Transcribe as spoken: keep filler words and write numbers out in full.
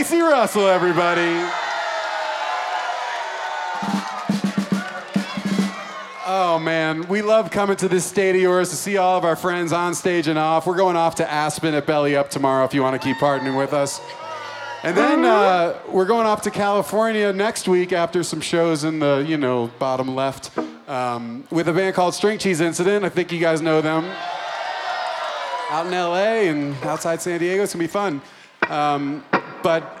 Casey Russell, everybody. Oh man, we love coming to this state of yours to see all of our friends on stage and off. We're going off to Aspen at Belly Up tomorrow if you want to keep partnering with us. And then uh, we're going off to California next week after some shows in the, you know, bottom left um, with a band called String Cheese Incident. I think you guys know them. Out in L A and outside San Diego. It's going to be fun. Um, but